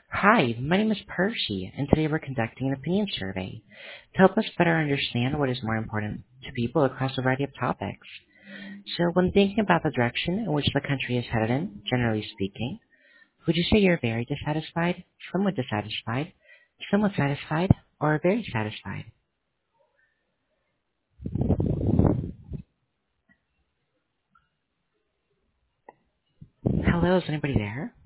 Hi, my name is Percy, and today we're conducting an opinion survey to help us better understand what is more important to people across a variety of topics. So, when thinking about the direction in which the country is headed in, generally speaking, would you say you're very dissatisfied, somewhat satisfied, or very satisfied? Hello, is anybody there?